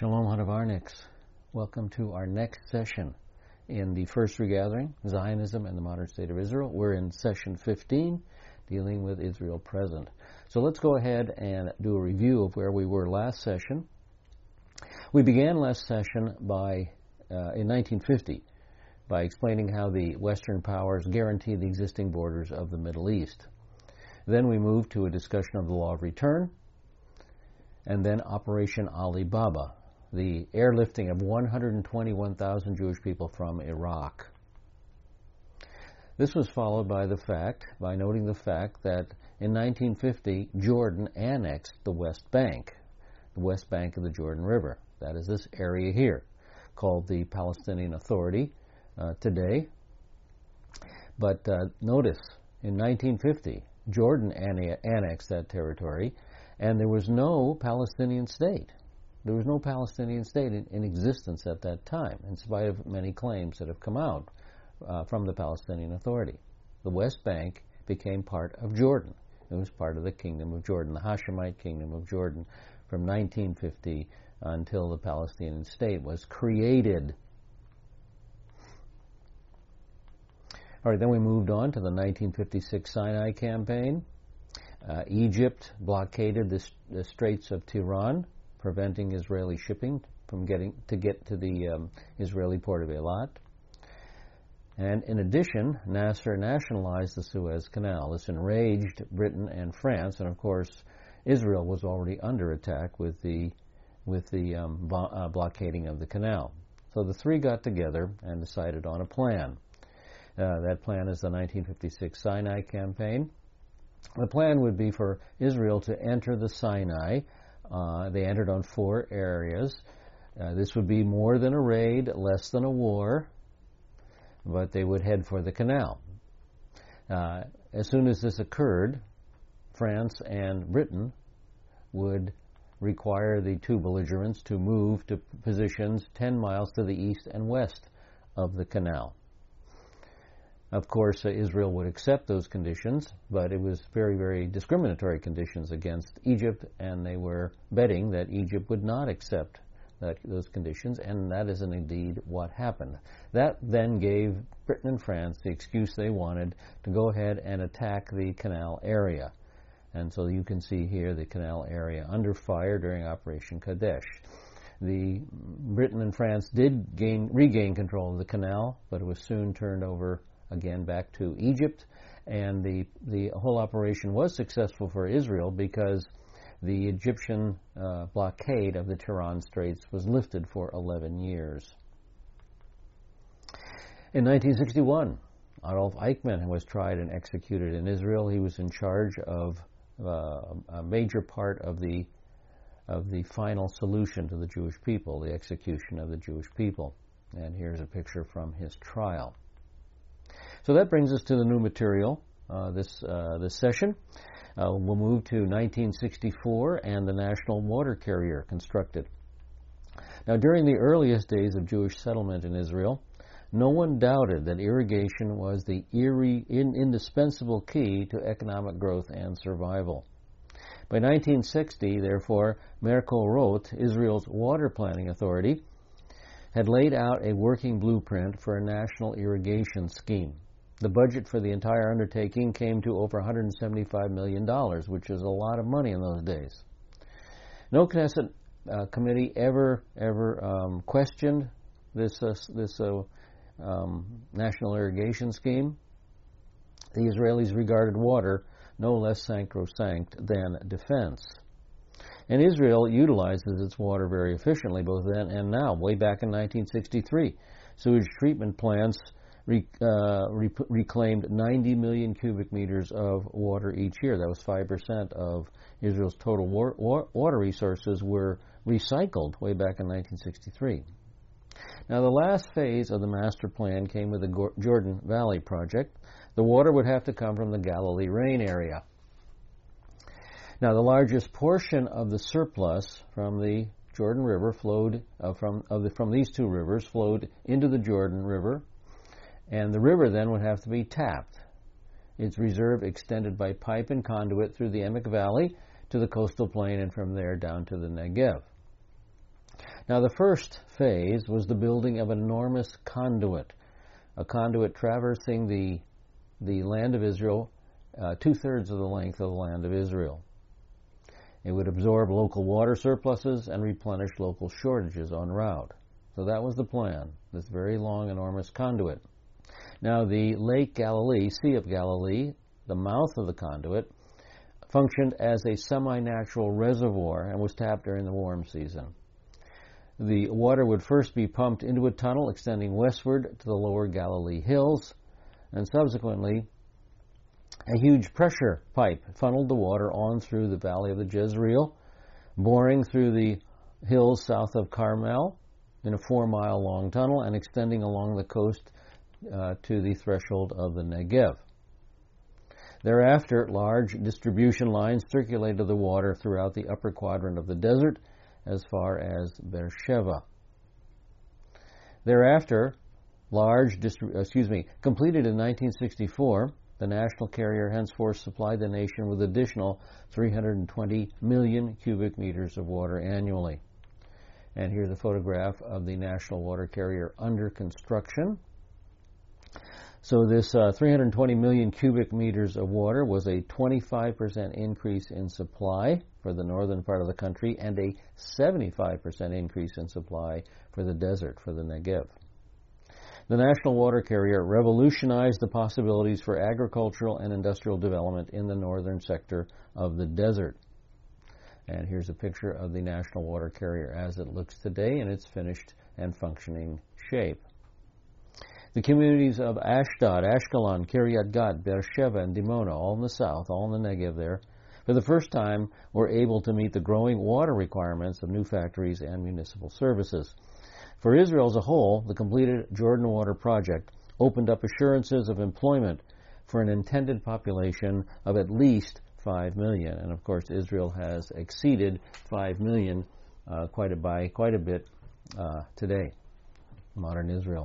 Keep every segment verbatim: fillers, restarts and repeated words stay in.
Shalom Hanavarniks. Welcome to our next session in the First Regathering, Zionism and the Modern State of Israel. We're in session fifteen, dealing with Israel present. So let's go ahead and do a review of where we were last session. We began last session by uh, in nineteen fifty by explaining how the Western powers guaranteed the existing borders of the Middle East. Then we moved to a discussion of the law of return, and then Operation Ali Baba, the airlifting of one hundred twenty-one thousand Jewish people from Iraq. This was followed by the fact, by noting the fact that in nineteen fifty, Jordan annexed the West Bank, the West Bank of the Jordan River. That is this area here, called the Palestinian Authority uh, today. But uh, notice, in nineteen fifty, Jordan anne- annexed that territory, and there was no Palestinian state. There was no Palestinian state in, in existence at that time, in spite of many claims that have come out uh, from the Palestinian Authority. The West Bank became part of Jordan. It was part of the Kingdom of Jordan, the Hashemite Kingdom of Jordan, from nineteen fifty until the Palestinian state was created. All right, then we moved on to the nineteen fifty-six Sinai Campaign. Uh, Egypt blockaded the, the Straits of Tiran, preventing Israeli shipping from getting to get to the um, Israeli port of Eilat. And in addition, Nasser nationalized the Suez Canal. This enraged Britain and France, and of course, Israel was already under attack with the with the um, bo- uh, blockading of the canal. So the three got together and decided on a plan. Uh, that plan is the nineteen fifty-six Sinai Campaign. The plan would be for Israel to enter the Sinai. Uh, they entered on four areas. Uh, this would be more than a raid, less than a war, but they would head for the canal. Uh, as soon as this occurred, France and Britain would require the two belligerents to move to positions ten miles to the east and west of the canal. Of course, uh, Israel would accept those conditions, but it was very, very discriminatory conditions against Egypt, and they were betting that Egypt would not accept that, those conditions, and that is indeed what happened. That then gave Britain and France the excuse they wanted to go ahead and attack the canal area. And so you can see here the canal area under fire during Operation Kadesh. The Britain and France did gain, regain control of the canal, but it was soon turned over again back to Egypt, and the the whole operation was successful for Israel because the Egyptian uh, blockade of the Tiran Straits was lifted for eleven years. In nineteen sixty-one, Adolf Eichmann was tried and executed in Israel. He was in charge of uh, a major part of the of the final solution to the Jewish people, the execution of the Jewish people. And here's a picture from his trial. So that brings us to the new material uh, this uh, this session. Uh, we'll move to nineteen sixty-four and the national water carrier constructed. Now, during the earliest days of Jewish settlement in Israel, no one doubted that irrigation was the irre- in- indispensable key to economic growth and survival. By nineteen sixty, therefore, Merkol Roth, Israel's water planning authority, had laid out a working blueprint for a national irrigation scheme. The budget for the entire undertaking came to over one hundred seventy-five million dollars, which is a lot of money in those days. No Knesset uh, committee ever ever um, questioned this uh, this uh, um, national irrigation scheme. The Israelis regarded water no less sacrosanct than defense. And Israel utilizes its water very efficiently, both then and now. Way back in nineteen sixty-three, sewage treatment plants re, uh, re, reclaimed ninety million cubic meters of water each year. That was five percent of Israel's total war, war, water resources were recycled way back in nineteen sixty-three. Now, the last phase of the master plan came with the Jordan Valley Project. The water would have to come from the Galilee Rain area. Now, the largest portion of the surplus from the Jordan River flowed uh, from of the, from these two rivers flowed into the Jordan River, and the river then would have to be tapped. Its reserve extended by pipe and conduit through the Emek Valley to the coastal plain, and from there down to the Negev. Now, the first phase was the building of an enormous conduit, a conduit traversing the, the land of Israel, uh, two-thirds of the length of the land of Israel. It would absorb local water surpluses and replenish local shortages en route. So that was the plan, this very long, enormous conduit. Now, the Lake Galilee, Sea of Galilee, the mouth of the conduit, functioned as a semi-natural reservoir and was tapped during the warm season. The water would first be pumped into a tunnel extending westward to the lower Galilee hills, and subsequently a huge pressure pipe funneled the water on through the valley of the Jezreel, boring through the hills south of Carmel in a four-mile-long tunnel and extending along the coast uh, to the threshold of the Negev. Thereafter, large distribution lines circulated the water throughout the upper quadrant of the desert as far as Beersheba. Thereafter, large, distri- excuse me, completed in nineteen sixty-four, the national carrier henceforth supplied the nation with additional three hundred twenty million cubic meters of water annually. And here's a photograph of the national water carrier under construction. So this uh, three hundred twenty million cubic meters of water was a twenty-five percent increase in supply for the northern part of the country and a seventy-five percent increase in supply for the desert, for the Negev. The national water carrier revolutionized the possibilities for agricultural and industrial development in the northern sector of the desert. And here's a picture of the national water carrier as it looks today in its finished and functioning shape. The communities of Ashdod, Ashkelon, Kiryat Gat, Beersheba, and Dimona, all in the south, all in the Negev there, for the first time were able to meet the growing water requirements of new factories and municipal services. For Israel as a whole, the completed Jordan Water Project opened up assurances of employment for an intended population of at least five million. And of course, Israel has exceeded five million uh, quite a, by quite a bit uh, today, modern Israel.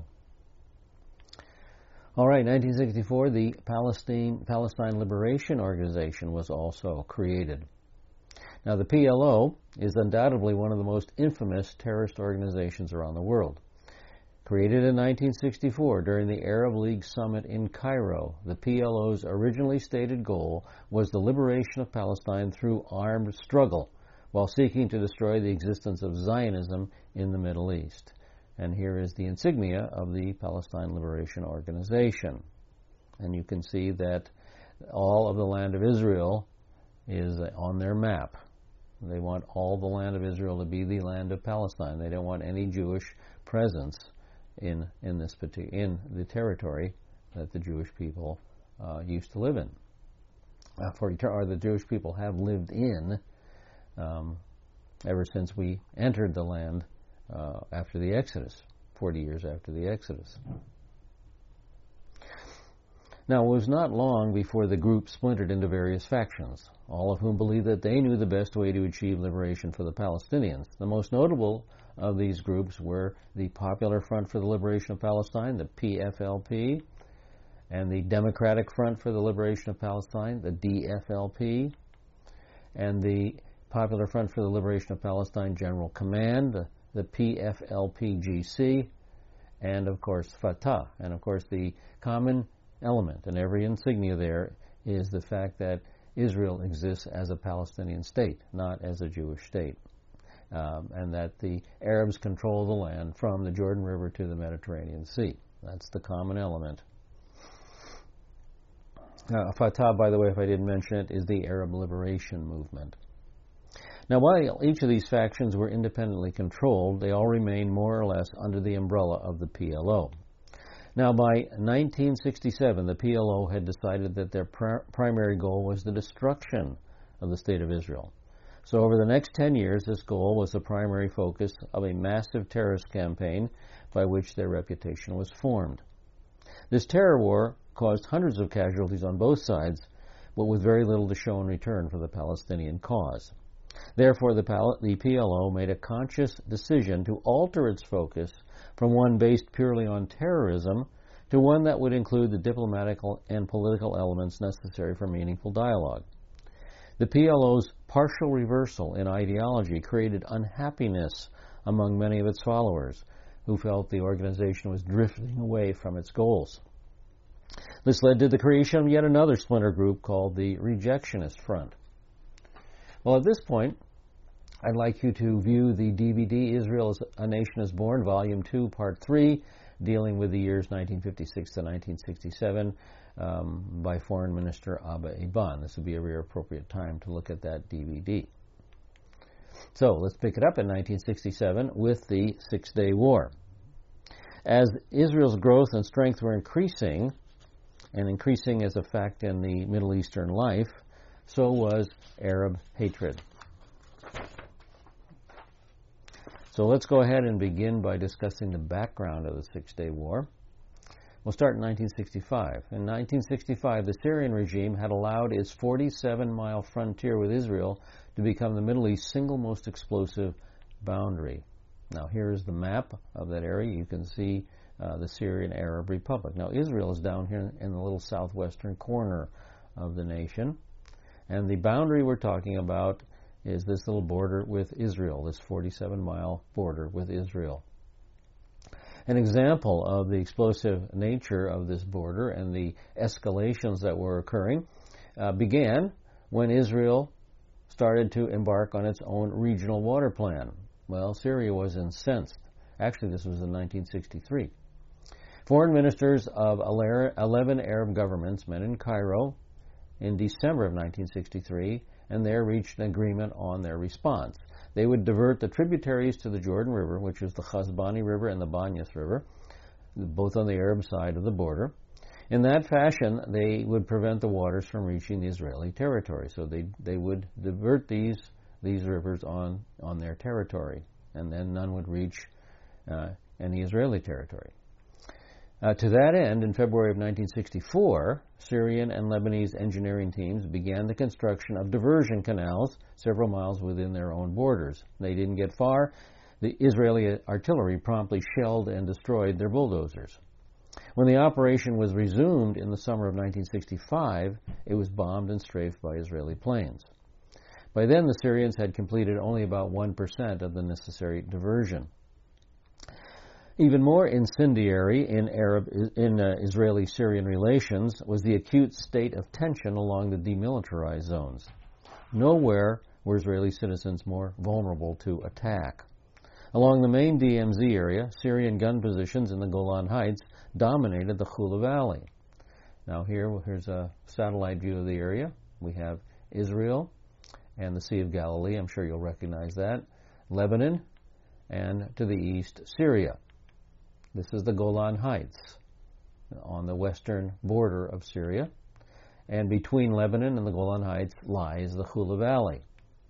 All right, nineteen sixty-four, the Palestine, Palestine Liberation Organization was also created. Now, the P L O is undoubtedly one of the most infamous terrorist organizations around the world. Created in nineteen sixty-four during the Arab League Summit in Cairo, the P L O's originally stated goal was the liberation of Palestine through armed struggle, while seeking to destroy the existence of Zionism in the Middle East. And here is the insignia of the Palestine Liberation Organization. And you can see that all of the land of Israel is on their map. They want all the land of Israel to be the land of Palestine. They don't want any Jewish presence in in this particular in the territory that the Jewish people uh, used to live in, uh, for or the Jewish people have lived in um, ever since we entered the land uh, after the Exodus, forty years after the Exodus. Now, it was not long before the group splintered into various factions, all of whom believed that they knew the best way to achieve liberation for the Palestinians. The most notable of these groups were the Popular Front for the Liberation of Palestine, the P F L P, and the Democratic Front for the Liberation of Palestine, the D F L P, and the Popular Front for the Liberation of Palestine General Command, the, the P F L P G C, and of course Fatah. And of course the common element in every insignia there is the fact that Israel exists as a Palestinian state, not as a Jewish state, um, and that the Arabs control the land from the Jordan River to the Mediterranean Sea. That's the common element. Uh, Fatah, by the way, if I didn't mention it, is the Arab Liberation Movement. Now, while each of these factions were independently controlled, they all remained more or less under the umbrella of the P L O. Now, by nineteen sixty-seven, the P L O had decided that their pr- primary goal was the destruction of the State of Israel. So over the next ten years, this goal was the primary focus of a massive terrorist campaign by which their reputation was formed. This terror war caused hundreds of casualties on both sides, but with very little to show in return for the Palestinian cause. Therefore, the, Pal- the P L O made a conscious decision to alter its focus from one based purely on terrorism to one that would include the diplomatic and political elements necessary for meaningful dialogue. The P L O's partial reversal in ideology created unhappiness among many of its followers, who felt the organization was drifting away from its goals. This led to the creation of yet another splinter group called the Rejectionist Front. Well, at this point, I'd like you to view the D V D Israel as a Nation is Born, Volume two, Part three, dealing with the years nineteen fifty-six to nineteen sixty-seven um, by Foreign Minister Abba Eban. This would be a very appropriate time to look at that D V D. So let's pick it up in nineteen sixty-seven with the Six-Day War. As Israel's growth and strength were increasing, and increasing as a fact in the Middle Eastern life, so was Arab hatred. So let's go ahead and begin by discussing the background of the Six-Day War. We'll start in nineteen sixty-five. In nineteen sixty-five, the Syrian regime had allowed its forty-seven mile frontier with Israel to become the Middle East's single most explosive boundary. Now, here is the map of that area. You can see uh, the Syrian Arab Republic. Now, Israel is down here in the little southwestern corner of the nation. And the boundary we're talking about is this little border with Israel, this forty-seven mile border with Israel. An example of the explosive nature of this border and the escalations that were occurring uh, began when Israel started to embark on its own regional water plan. Well, Syria was incensed. Actually, this was in nineteen sixty-three. Foreign ministers of eleven Arab governments met in Cairo in December of nineteen sixty-three, and there reached an agreement on their response. They would divert the tributaries to the Jordan River, which is the Chazbani River and the Banyas River, both on the Arab side of the border. In that fashion, they would prevent the waters from reaching the Israeli territory. So they they would divert these these rivers on, on their territory, and then none would reach uh, any Israeli territory. Uh, to that end, in February of nineteen sixty-four, Syrian and Lebanese engineering teams began the construction of diversion canals several miles within their own borders. They didn't get far. The Israeli artillery promptly shelled and destroyed their bulldozers. When the operation was resumed in the summer of nineteen sixty-five, it was bombed and strafed by Israeli planes. By then, the Syrians had completed only about one percent of the necessary diversion. Even more incendiary in Arab in uh, Israeli-Syrian relations was the acute state of tension along the demilitarized zones. Nowhere were Israeli citizens more vulnerable to attack. Along the main D M Z area, Syrian gun positions in the Golan Heights dominated the Hula Valley. Now here, here's a satellite view of the area. We have Israel and the Sea of Galilee. I'm sure you'll recognize that. Lebanon, and to the east, Syria. This is the Golan Heights on the western border of Syria. And between Lebanon and the Golan Heights lies the Hula Valley.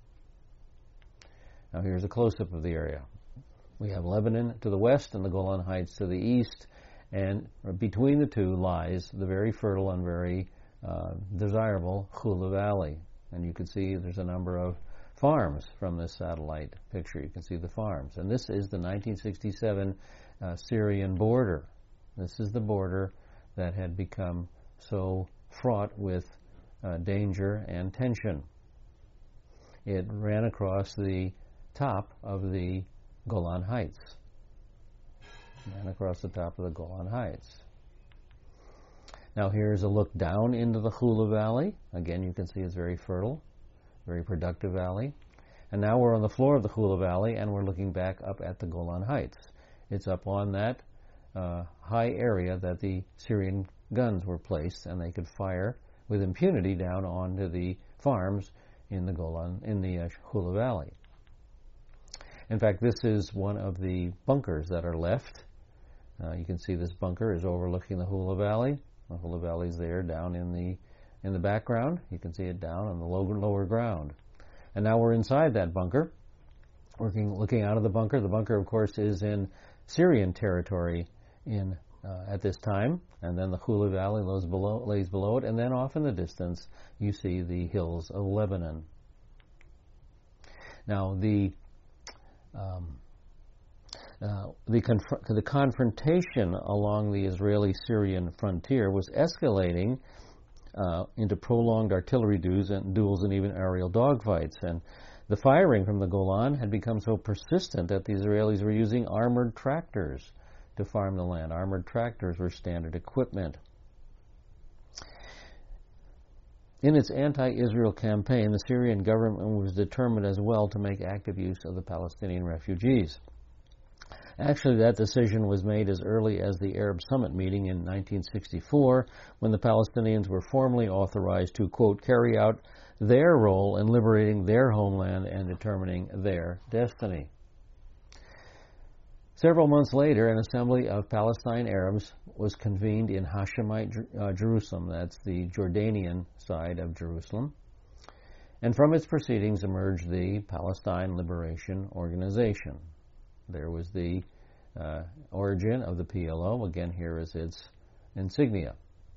Now here's a close-up of the area. We have Lebanon to the west and the Golan Heights to the east, and between the two lies the very fertile and very uh, desirable Hula Valley. And you can see there's a number of farms from this satellite picture. You can see the farms. And this is the nineteen sixty-seven uh, Syrian border. This is the border that had become so fraught with uh, danger and tension. It ran across the top of the Golan Heights. Ran across the top of the Golan Heights. Now here's a look down into the Hula Valley. Again, you can see it's very fertile, very productive valley. And now we're on the floor of the Hula Valley, and we're looking back up at the Golan Heights. It's up on that uh, high area that the Syrian guns were placed, and they could fire with impunity down onto the farms in the Golan, in the uh, Hula Valley. In fact, this is one of the bunkers that are left. Uh, you can see this bunker is overlooking the Hula Valley. The Hula Valley is there down in the in the background. You can see it down on the lower, lower ground. And now we're inside that bunker, working, looking out of the bunker. The bunker, of course, is in Syrian territory in uh, at this time. And then the Hula Valley lays below, lays below it. And then off in the distance, you see the hills of Lebanon. Now, the um, Uh, the, conf- the confrontation along the Israeli-Syrian frontier was escalating uh, into prolonged artillery duels and, duels and even aerial dogfights. And the firing from the Golan had become so persistent that the Israelis were using armored tractors to farm the land. Armored tractors were standard equipment. In its anti-Israel campaign, the Syrian government was determined as well to make active use of the Palestinian refugees. Actually, that decision was made as early as the Arab Summit meeting in nineteen sixty-four, when the Palestinians were formally authorized to, quote, carry out their role in liberating their homeland and determining their destiny. Several months later, an assembly of Palestine Arabs was convened in Hashemite uh, Jerusalem. That's the Jordanian side of Jerusalem. And from its proceedings emerged the Palestine Liberation Organization. There was the uh, origin of the P L O. Again, here is its insignia.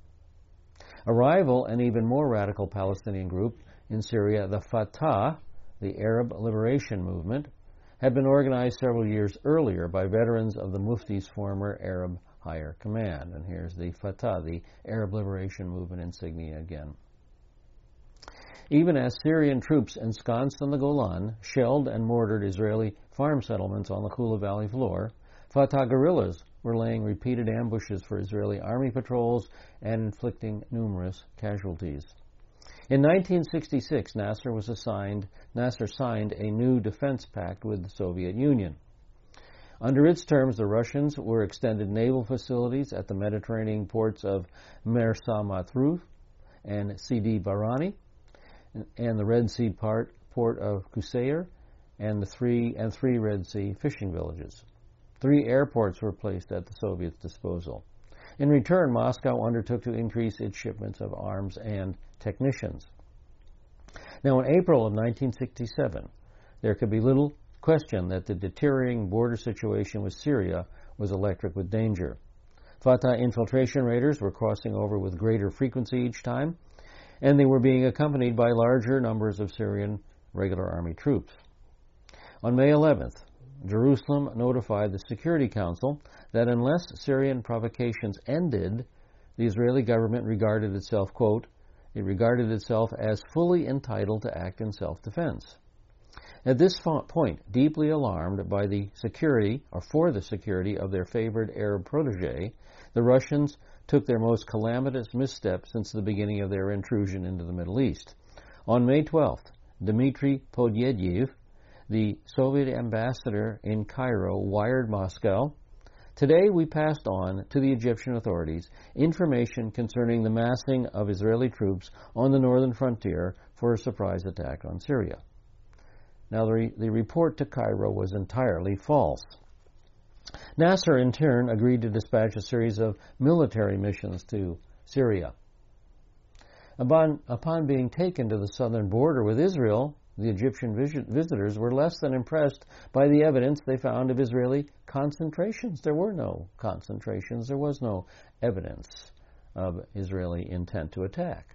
A rival and even more radical Palestinian group in Syria, the Fatah, the Arab Liberation Movement, had been organized several years earlier by veterans of the Mufti's former Arab Higher Command. And here's the Fatah, the Arab Liberation Movement insignia again. Even as Syrian troops ensconced on the Golan shelled and mortared Israeli farm settlements on the Kula Valley floor, Fatah guerrillas were laying repeated ambushes for Israeli army patrols and inflicting numerous casualties. In nineteen sixty-six, Nasser was assigned, Nasser signed a new defense pact with the Soviet Union. Under its terms, the Russians were extended naval facilities at the Mediterranean ports of Mersa Matruh and Sidi Barrani, and the Red Sea part, port of Qusair, and the three and three Red Sea fishing villages. Three airports were placed at the Soviets' disposal. In return, Moscow undertook to increase its shipments of arms and technicians. Now, in April of nineteen sixty-seven, there could be little question that the deteriorating border situation with Syria was electric with danger. Fatah infiltration raiders were crossing over with greater frequency each time, and they were being accompanied by larger numbers of Syrian regular army troops. On May eleventh, Jerusalem notified the Security Council that unless Syrian provocations ended, the Israeli government regarded itself, quote, it regarded itself as fully entitled to act in self-defense. At this point, deeply alarmed by the security, or for the security of their favored Arab protege, the Russians took their most calamitous misstep since the beginning of their intrusion into the Middle East. On May twelfth, Dmitry Podyedev, the Soviet ambassador in Cairo, wired Moscow, today we passed on to the Egyptian authorities information concerning the massing of Israeli troops on the northern frontier for a surprise attack on Syria. Now, the, re- the report to Cairo was entirely false. Nasser, in turn, agreed to dispatch a series of military missions to Syria. Upon, upon being taken to the southern border with Israel, the Egyptian vis- visitors were less than impressed by the evidence they found of Israeli concentrations. There were no concentrations. There was no evidence of Israeli intent to attack.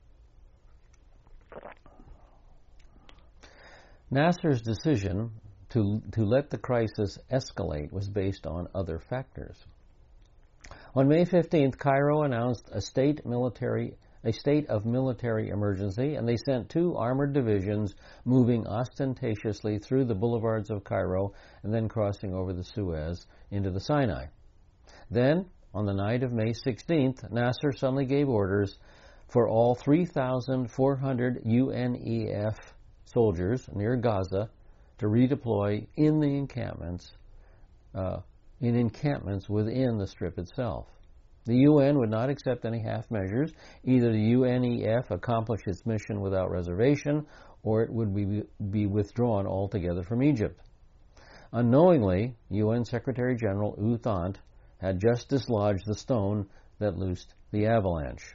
Nasser's decision to, to let the crisis escalate was based on other factors. On May fifteenth, Cairo announced a state military a state of military emergency, and they sent two armored divisions moving ostentatiously through the boulevards of Cairo and then crossing over the Suez into the Sinai. Then, on the night of May sixteenth, Nasser suddenly gave orders for all three thousand four hundred U N E F soldiers near Gaza to redeploy in the encampments, uh, in encampments within the Strip itself. The U N would not accept any half measures. Either the U N E F accomplish its mission without reservation, or it would be, be withdrawn altogether from Egypt. Unknowingly, U N Secretary General U Thant had just dislodged the stone that loosed the avalanche.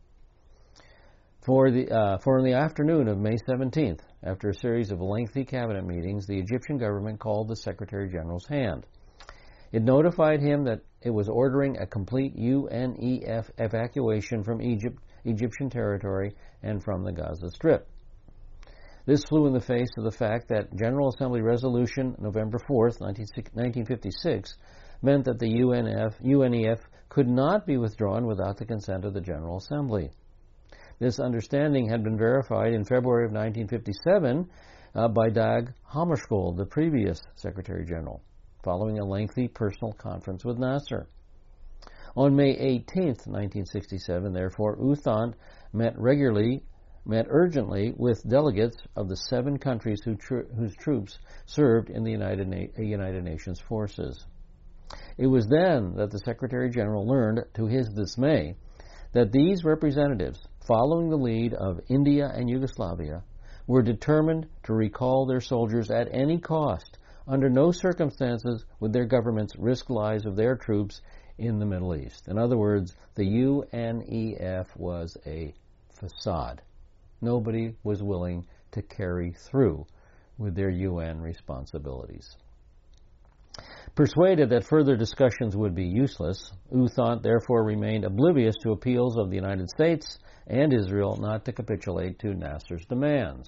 For the, uh, for in the afternoon of May seventeenth, after a series of lengthy cabinet meetings, the Egyptian government called the Secretary General's hand. It notified him that it was ordering a complete U N E F evacuation from Egypt, Egyptian territory and from the Gaza Strip. This flew in the face of the fact that General Assembly Resolution November fourth, nineteen fifty-six, meant that the U N F, U N E F could not be withdrawn without the consent of the General Assembly. This understanding had been verified in February of nineteen fifty-seven uh, by Dag Hammarskjöld, the previous Secretary General, following a lengthy personal conference with Nasser. On May eighteenth, nineteen sixty-seven, therefore, U Thant met regularly, met urgently with delegates of the seven countries who tr- whose troops served in the United, Na- United Nations forces. It was then that the Secretary General learned, to his dismay, that these representatives, following the lead of India and Yugoslavia, were determined to recall their soldiers at any cost. Under no circumstances would their governments risk lives of their troops in the Middle East. In other words, the U N E F was a facade. Nobody was willing to carry through with their U N responsibilities. Persuaded that further discussions would be useless, U Thant therefore remained oblivious to appeals of the United States and Israel not to capitulate to Nasser's demands.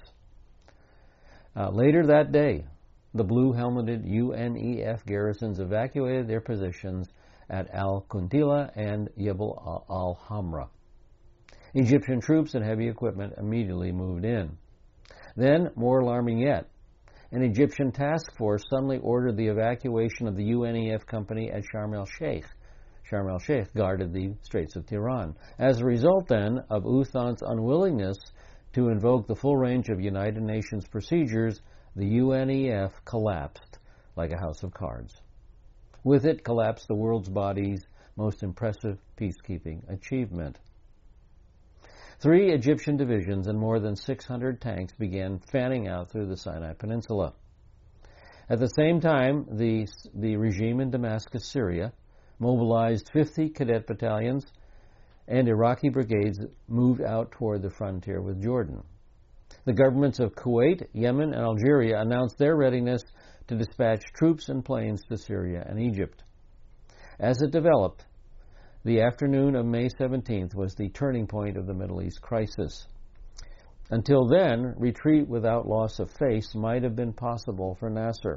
Uh, later that day, the blue-helmeted U N E F garrisons evacuated their positions at Al-Kuntila and Jebel al-Hamra. Egyptian troops and heavy equipment immediately moved in. Then, more alarming yet, an Egyptian task force suddenly ordered the evacuation of the U N E F company at Sharm el-Sheikh. Sharm el-Sheikh guarded the Straits of Tiran. As a result, then, of U Thant's unwillingness to invoke the full range of United Nations procedures, the U N E F collapsed like a house of cards. With it collapsed the world's body's most impressive peacekeeping achievement. Three Egyptian divisions and more than six hundred tanks began fanning out through the Sinai Peninsula. At the same time, the, the regime in Damascus, Syria, mobilized fifty cadet battalions, and Iraqi brigades moved out toward the frontier with Jordan. The governments of Kuwait, Yemen, and Algeria announced their readiness to dispatch troops and planes to Syria and Egypt. As it developed, the afternoon of May seventeenth was the turning point of the Middle East crisis. Until then, retreat without loss of face might have been possible for Nasser.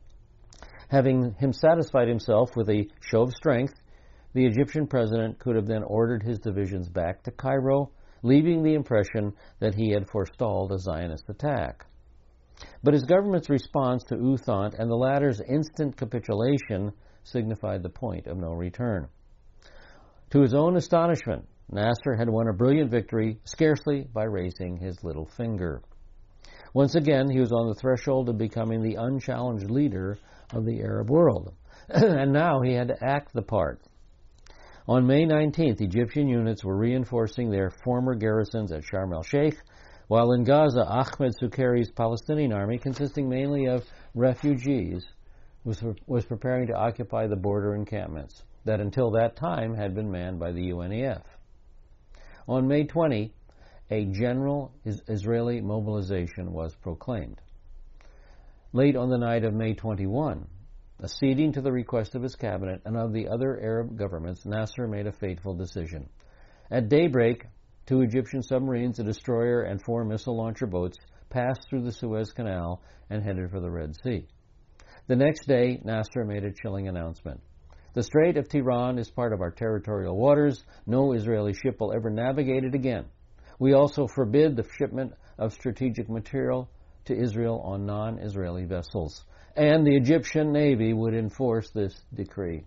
Having him satisfied himself with a show of strength, the Egyptian president could have then ordered his divisions back to Cairo, leaving the impression that he had forestalled a Zionist attack. But his government's response to U Thant and the latter's instant capitulation signified the point of no return. To his own astonishment, Nasser had won a brilliant victory scarcely by raising his little finger. Once again, he was on the threshold of becoming the unchallenged leader of the Arab world, and now he had to act the part. On May nineteenth, Egyptian units were reinforcing their former garrisons at Sharm el-Sheikh, while in Gaza, Ahmed Sukkari's Palestinian army, consisting mainly of refugees, was, was preparing to occupy the border encampments that until that time had been manned by the U N E F. On May twentieth, a general Israeli mobilization was proclaimed. Late on the night of May twenty-first, acceding to the request of his cabinet and of the other Arab governments, Nasser made a fateful decision. At daybreak, two Egyptian submarines, a destroyer, and four missile launcher boats passed through the Suez Canal and headed for the Red Sea. The next day, Nasser made a chilling announcement. The Strait of Tiran is part of our territorial waters. No Israeli ship will ever navigate it again. We also forbid the shipment of strategic material to Israel on non-Israeli vessels. And the Egyptian Navy would enforce this decree.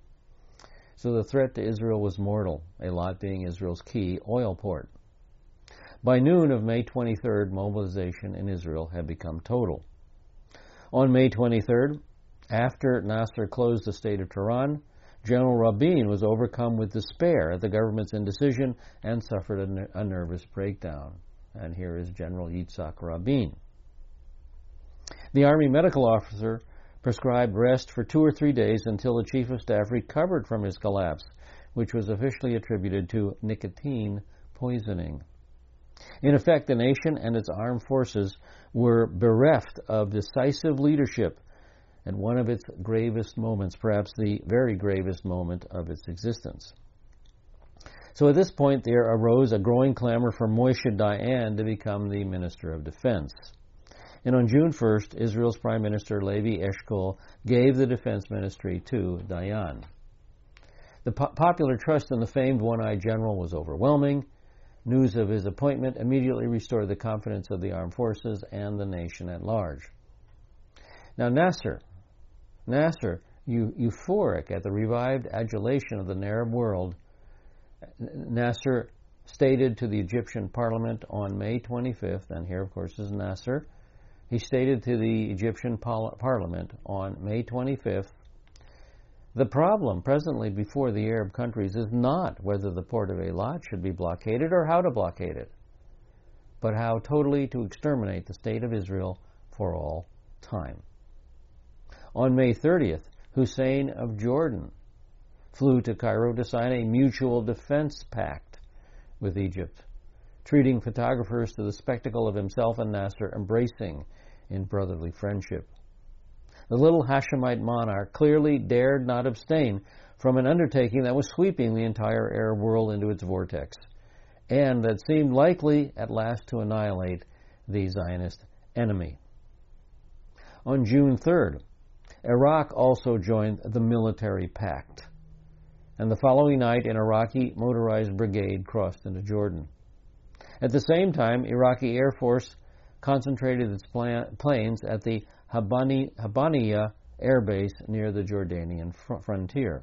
So the threat to Israel was mortal, a lot being Israel's key oil port. By noon of May twenty-third, mobilization in Israel had become total. On May twenty-third, after Nasser closed the state of Tehran, General Rabin was overcome with despair at the government's indecision and suffered a, a nervous breakdown. And here is General Yitzhak Rabin. The Army medical officer prescribed rest for two or three days until the Chief of Staff recovered from his collapse, which was officially attributed to nicotine poisoning. In effect, the nation and its armed forces were bereft of decisive leadership at one of its gravest moments, perhaps the very gravest moment of its existence. So at this point, there arose a growing clamor for Moshe Dayan to become the Minister of Defense. And on June first, Israel's Prime Minister Levi Eshkol gave the defense ministry to Dayan. The po- popular trust in the famed one-eyed general was overwhelming, News of his appointment immediately restored the confidence of the armed forces and the nation at large. Now Nasser, Nasser, eu- euphoric at the revived adulation of the Arab world, Nasser stated to the Egyptian parliament on May twenty-fifth, and here of course is Nasser, he stated to the Egyptian pal- parliament on May twenty-fifth, the problem presently before the Arab countries is not whether the port of Eilat should be blockaded or how to blockade it, but how totally to exterminate the state of Israel for all time. On May thirtieth, Hussein of Jordan flew to Cairo to sign a mutual defense pact with Egypt, treating photographers to the spectacle of himself and Nasser embracing in brotherly friendship. The little Hashemite monarch clearly dared not abstain from an undertaking that was sweeping the entire Arab world into its vortex, and that seemed likely at last to annihilate the Zionist enemy. On June third, Iraq also joined the military pact, and the following night an Iraqi motorized brigade crossed into Jordan. At the same time, Iraqi Air Force concentrated its plan- planes at the Habani, Habaniya Air Base near the Jordanian fr- frontier.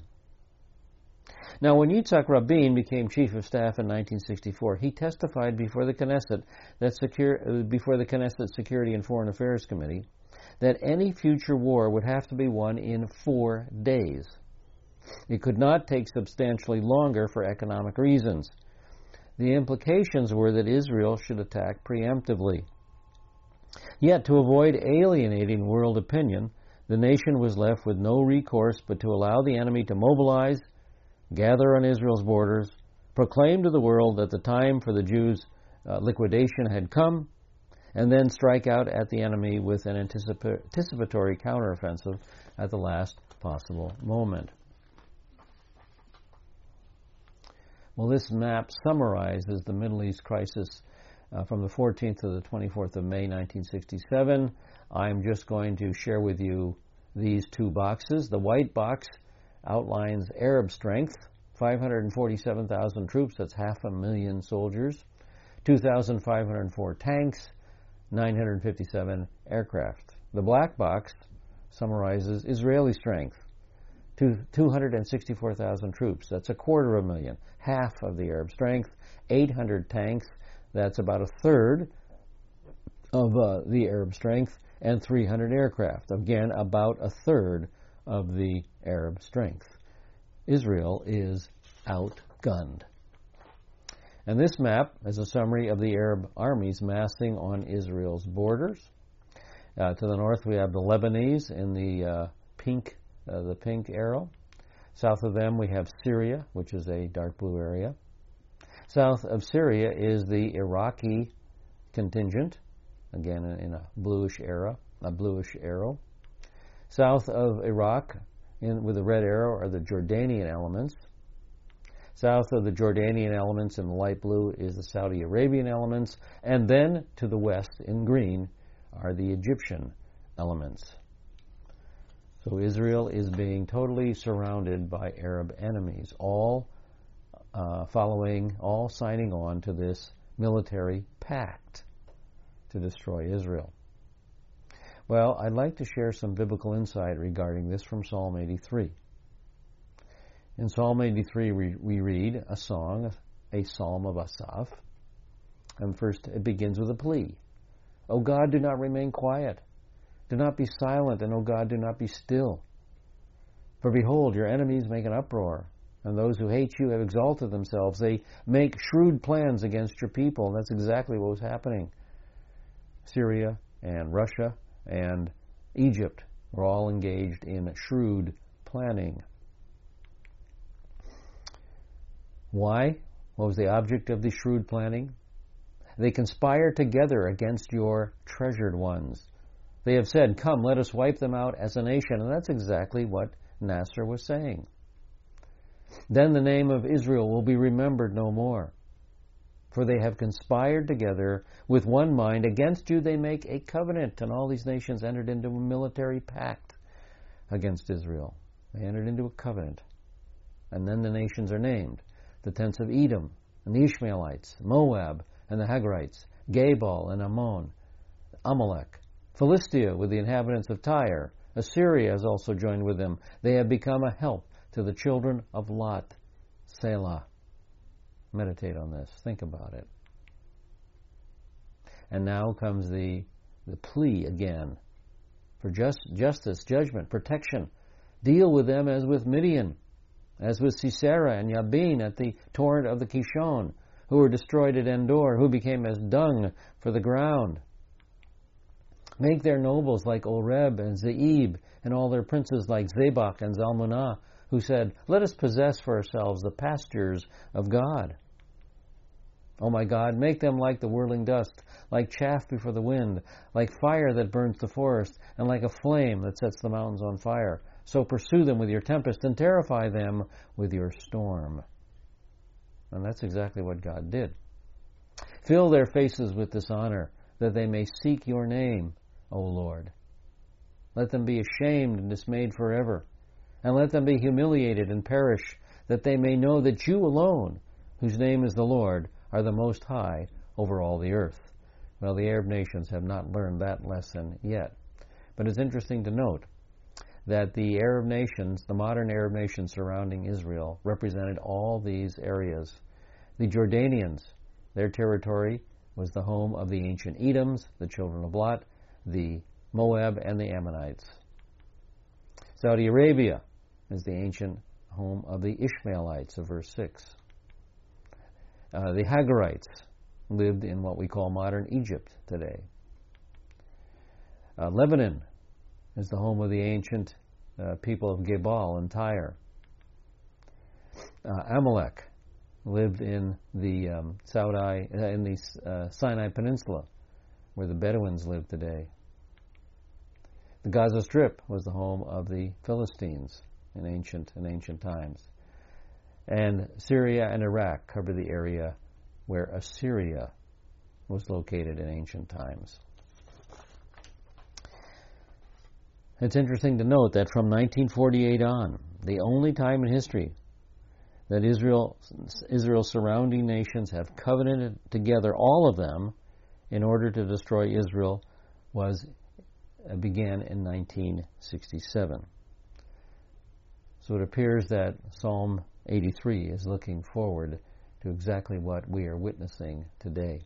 Now, when Yitzhak Rabin became chief of staff in nineteen sixty-four, he testified before the Knesset, that secure, uh, before the Knesset Security and Foreign Affairs Committee, that any future war would have to be won in four days. It could not take substantially longer for economic reasons. The implications were that Israel should attack preemptively. Yet, to avoid alienating world opinion, the nation was left with no recourse but to allow the enemy to mobilize, gather on Israel's borders, proclaim to the world that the time for the Jews' uh, liquidation had come, and then strike out at the enemy with an anticipa- anticipatory counteroffensive at the last possible moment. Well, this map summarizes the Middle East crisis uh, from the fourteenth to the twenty-fourth of May, nineteen sixty-seven. I'm just going to share with you these two boxes. The white box outlines Arab strength, five hundred forty-seven thousand troops, that's half a million soldiers, two thousand five hundred four tanks, nine hundred fifty-seven aircraft. The black box summarizes Israeli strength, two hundred sixty-four thousand troops, that's a quarter of a million, half of the Arab strength, eight hundred tanks, that's about a third of uh, the Arab strength, and three hundred aircraft, again about a third of the Arab strength. Israel is outgunned. And this map is a summary of the Arab armies massing on Israel's borders. Uh, to the north we have the Lebanese in the uh, pink, uh, the pink arrow. South of them we have Syria, which is a dark blue area. South of Syria is the Iraqi contingent, again in a bluish arrow, a bluish arrow. South of Iraq, in, with the red arrow, are the Jordanian elements. South of the Jordanian elements in the light blue is the Saudi Arabian elements, and then to the west in green are the Egyptian elements. So Israel is being totally surrounded by Arab enemies, all uh, following, all signing on to this military pact to destroy Israel. Well, I'd like to share some biblical insight regarding this from Psalm eighty-three. In Psalm eighty-three, we, we read a song, a psalm of Asaph, and first it begins with a plea. O God, do not remain quiet. Do not be silent, and O God, do not be still. For behold, your enemies make an uproar, and those who hate you have exalted themselves. They make shrewd plans against your people, and that's exactly what was happening. Syria and Russia and Egypt were all engaged in shrewd planning. Why? What was the object of the shrewd planning? They conspire together against your treasured ones. They have said, come, let us wipe them out as a nation. And that's exactly what Nasser was saying. Then the name of Israel will be remembered no more. For they have conspired together with one mind. Against you they make a covenant. And all these nations entered into a military pact against Israel. They entered into a covenant. And then the nations are named. The tents of Edom, and the Ishmaelites, Moab and the Hagrites, Gebal and Ammon, Amalek, Philistia with the inhabitants of Tyre. Assyria has also joined with them. They have become a help to the children of Lot. Selah. Meditate on this. Think about it. And now comes the, the plea again for just, justice, judgment, protection. Deal with them as with Midian, as with Sisera and Yabin at the torrent of the Kishon, who were destroyed at Endor, who became as dung for the ground. Make their nobles like Oreb and Zeeb, and all their princes like Zebach and Zalmunna, who said, let us possess for ourselves the pastures of God. O my God, make them like the whirling dust, like chaff before the wind, like fire that burns the forest, and like a flame that sets the mountains on fire. So pursue them with your tempest, and terrify them with your storm. And that's exactly what God did. Fill their faces with dishonor, that they may seek your name, O Lord. Let them be ashamed and dismayed forever, and let them be humiliated and perish, that they may know that you alone, whose name is the Lord, are the Most High over all the earth. Well, the Arab nations have not learned that lesson yet. But it's interesting to note that the Arab nations, the modern Arab nations surrounding Israel, represented all these areas. The Jordanians, their territory was the home of the ancient Edoms, the children of Lot, the Moab, and the Ammonites. Saudi Arabia is the ancient home of the Ishmaelites of verse six. Uh, the Hagarites lived in what we call modern Egypt today. Uh, Lebanon is the home of the ancient uh, people of Gebal and Tyre. Uh, Amalek lived in the um, Saudi, uh, in the uh, Sinai Peninsula, where the Bedouins live today. The Gaza Strip was the home of the Philistines in ancient in ancient times. And Syria and Iraq cover the area where Assyria was located in ancient times. It's interesting to note that from nineteen forty-eight on, the only time in history that Israel, Israel's surrounding nations have covenanted together, all of them, in order to destroy Israel, was uh, began in nineteen sixty-seven. So it appears that Psalm eighty-three is looking forward to exactly what we are witnessing today.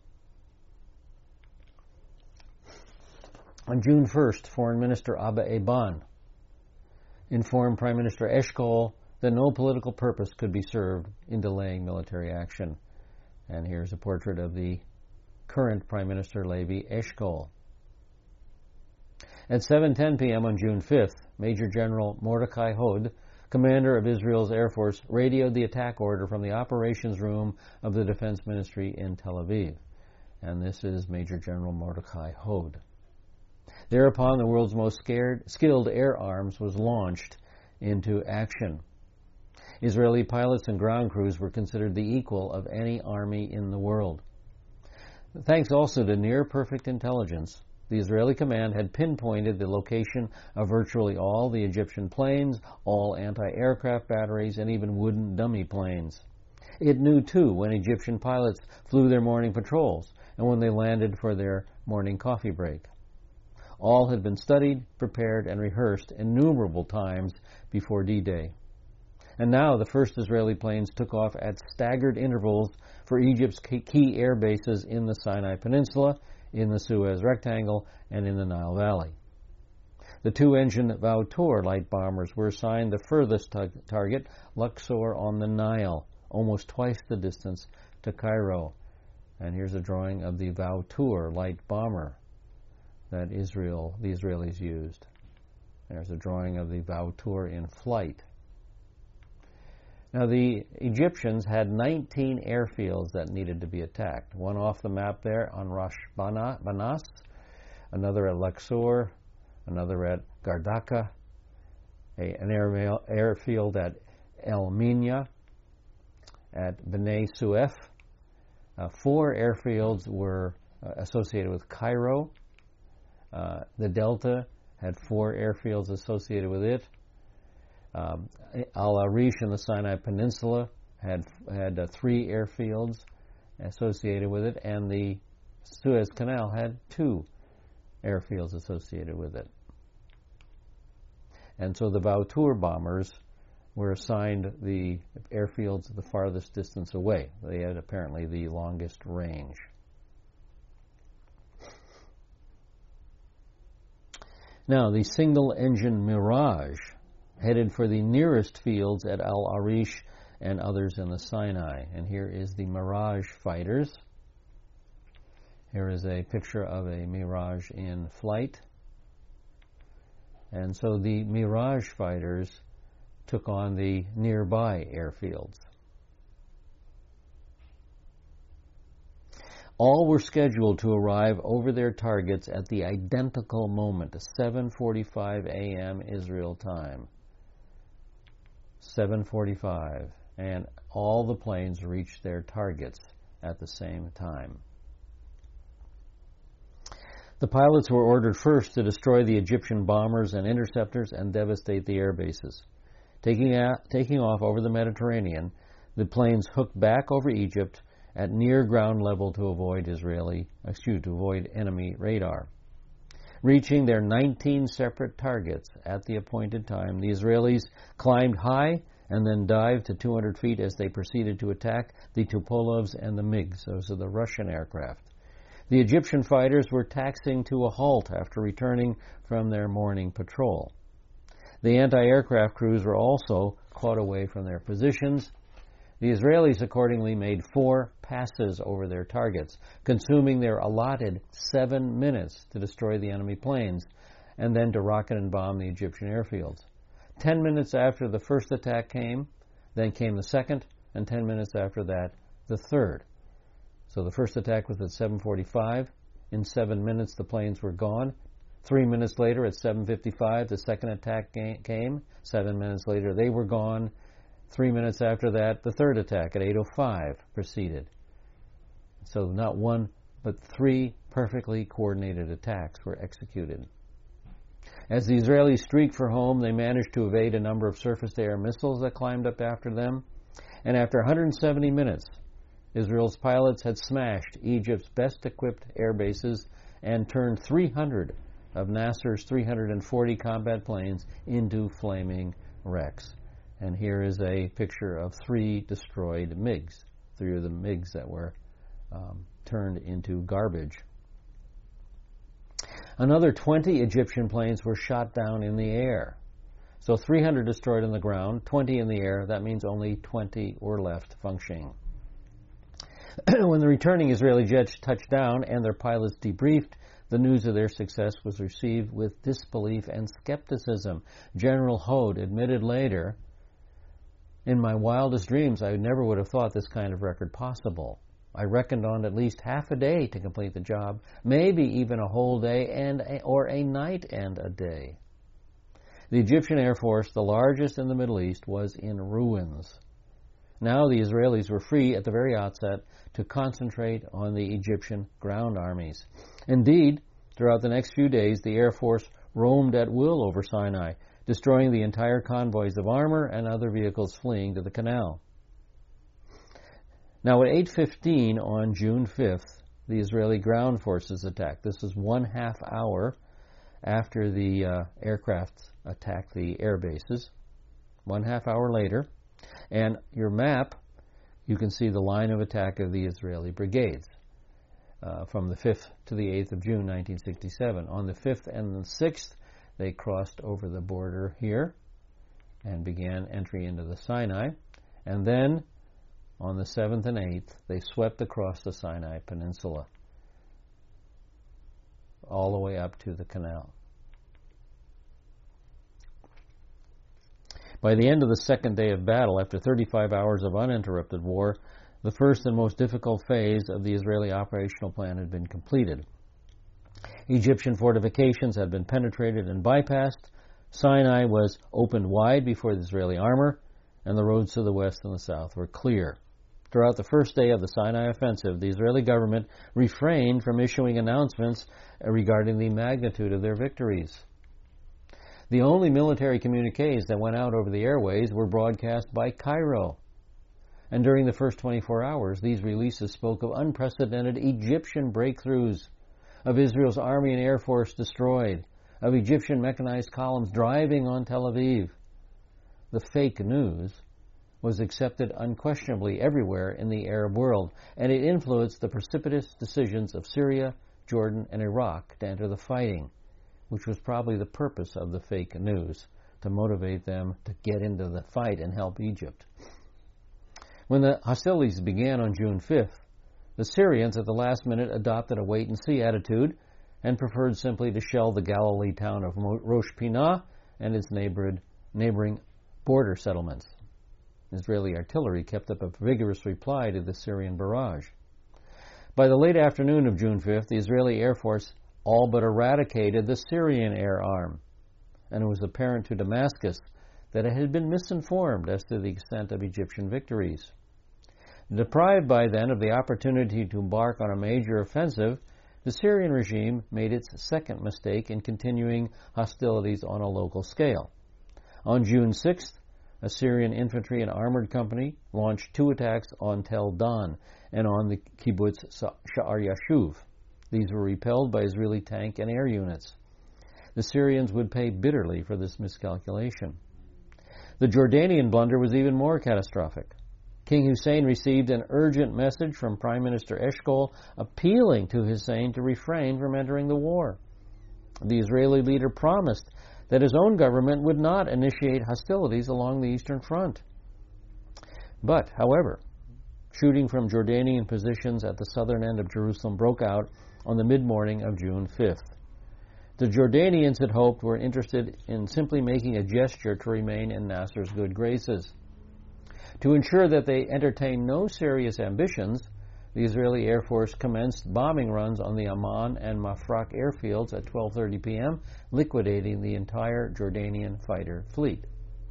On June first, Foreign Minister Abba Eban informed Prime Minister Eshkol that no political purpose could be served in delaying military action. And here's a portrait of the current Prime Minister Levi Eshkol. At seven ten p.m. on June fifth, Major General Mordecai Hod, commander of Israel's Air Force, radioed the attack order from the operations room of the Defense Ministry in Tel Aviv. And this is Major General Mordecai Hod. Thereupon, the world's most scared, skilled air arms was launched into action. Israeli pilots and ground crews were considered the equal of any army in the world. Thanks also to near-perfect intelligence, the Israeli command had pinpointed the location of virtually all the Egyptian planes, all anti-aircraft batteries, and even wooden dummy planes. It knew, too, when Egyptian pilots flew their morning patrols and when they landed for their morning coffee break. All had been studied, prepared, and rehearsed innumerable times before D-Day. And now the first Israeli planes took off at staggered intervals for Egypt's key air bases in the Sinai Peninsula, in the Suez Rectangle, and in the Nile Valley. The two-engine Vautour light bombers were assigned the furthest t- target, Luxor on the Nile, almost twice the distance to Cairo. And here's a drawing of the Vautour light bomber that Israel, the Israelis used. There's a drawing of the Vautour in flight. Now, the Egyptians had nineteen airfields that needed to be attacked. One off the map there on Rosh Banas, another at Luxor, another at Gardaka, a, an air, airfield at El Minya, at Bnei Suef. Uh, four airfields were uh, associated with Cairo. Uh, the Delta had four airfields associated with it. Um, Al Arish in the Sinai Peninsula had had uh, three airfields associated with it, and the Suez Canal had two airfields associated with it. And so the Vautour bombers were assigned the airfields the farthest distance away. They had apparently the longest range. Now, the single-engine Mirage headed for the nearest fields at Al Arish and others in the Sinai. And here is the Mirage fighters. Here is a picture of a Mirage in flight. And so the Mirage fighters took on the nearby airfields. All were scheduled to arrive over their targets at the identical moment, seven forty-five a.m. Israel time. seven forty-five. And all the planes reached their targets at the same time. The pilots were ordered first to destroy the Egyptian bombers and interceptors and devastate the air bases. Taking, out, taking off over the Mediterranean, the planes hooked back over Egypt at near ground level to avoid Israeli, excuse, to avoid enemy radar. Reaching their nineteen separate targets at the appointed time, the Israelis climbed high and then dived to two hundred feet as they proceeded to attack the Tupolovs and the MiGs, those are the Russian aircraft. The Egyptian fighters were taxiing to a halt after returning from their morning patrol. The anti-aircraft crews were also caught away from their positions. The Israelis accordingly made four passes over their targets, consuming their allotted seven minutes to destroy the enemy planes and then to rocket and bomb the Egyptian airfields. Ten minutes after the first attack came, then came the second, and ten minutes after that, the third. So the first attack was at seven forty-five. In seven minutes, the planes were gone. Three minutes later, at seven fifty-five, the second attack came. Seven minutes later, they were gone. Three minutes after that, the third attack at eight oh five proceeded. So not one, but three perfectly coordinated attacks were executed. As the Israelis streaked for home, they managed to evade a number of surface-to-air missiles that climbed up after them. And after one hundred seventy minutes, Israel's pilots had smashed Egypt's best-equipped air bases and turned three hundred of Nasser's three hundred forty combat planes into flaming wrecks. And here is a picture of three destroyed MiGs, three of the MiGs that were um, turned into garbage. Another twenty Egyptian planes were shot down in the air. So three hundred destroyed on the ground, twenty in the air. That means only twenty were left functioning. When the returning Israeli jets touched down and their pilots debriefed, the news of their success was received with disbelief and skepticism. General Hode admitted later, "In my wildest dreams, I never would have thought this kind of record possible. I reckoned on at least half a day to complete the job, maybe even a whole day and a, or a night and a day." The Egyptian Air Force, the largest in the Middle East, was in ruins. Now the Israelis were free at the very outset to concentrate on the Egyptian ground armies. Indeed, throughout the next few days, the Air Force roamed at will over Sinai, destroying the entire convoys of armor and other vehicles fleeing to the canal. Now at eight fifteen on June fifth, the Israeli ground forces attacked. This is one half hour after the uh, aircraft attacked the air bases. One half hour later. And your map, you can see the line of attack of the Israeli brigades uh, from the fifth to the eighth of June nineteen sixty-seven. On the fifth and the sixth, they crossed over the border here and began entry into the Sinai. And then on the seventh and eighth, they swept across the Sinai Peninsula all the way up to the canal. By the end of the second day of battle, after thirty-five hours of uninterrupted war, the first and most difficult phase of the Israeli operational plan had been completed. Egyptian fortifications had been penetrated and bypassed. Sinai was opened wide before the Israeli armor, and the roads to the west and the south were clear. Throughout the first day of the Sinai offensive, the Israeli government refrained from issuing announcements regarding the magnitude of their victories. The only military communiques that went out over the airways were broadcast by Cairo. And during the first twenty-four hours, these releases spoke of unprecedented Egyptian breakthroughs, of Israel's army and air force destroyed, of Egyptian mechanized columns driving on Tel Aviv. The fake news was accepted unquestionably everywhere in the Arab world, and it influenced the precipitous decisions of Syria, Jordan, and Iraq to enter the fighting, which was probably the purpose of the fake news, to motivate them to get into the fight and help Egypt. When the hostilities began on June fifth, the Syrians at the last minute adopted a wait-and-see attitude and preferred simply to shell the Galilee town of Rosh Pinah and its neighboring border settlements. Israeli artillery kept up a vigorous reply to the Syrian barrage. By the late afternoon of June fifth, the Israeli Air Force all but eradicated the Syrian air arm, and it was apparent to Damascus that it had been misinformed as to the extent of Egyptian victories. Deprived by then of the opportunity to embark on a major offensive, the Syrian regime made its second mistake in continuing hostilities on a local scale. On June sixth, a Syrian infantry and armored company launched two attacks on Tel Dan and on the kibbutz Sha'ar Yashuv. These were repelled by Israeli tank and air units. The Syrians would pay bitterly for this miscalculation. The Jordanian blunder was even more catastrophic. King Hussein received an urgent message from Prime Minister Eshkol appealing to Hussein to refrain from entering the war. The Israeli leader promised that his own government would not initiate hostilities along the Eastern Front. But, however, shooting from Jordanian positions at the southern end of Jerusalem broke out on the mid-morning of June fifth. The Jordanians had hoped were interested in simply making a gesture to remain in Nasser's good graces. To ensure that they entertained no serious ambitions, the Israeli Air Force commenced bombing runs on the Amman and Mafraq airfields at twelve thirty p.m., liquidating the entire Jordanian fighter fleet.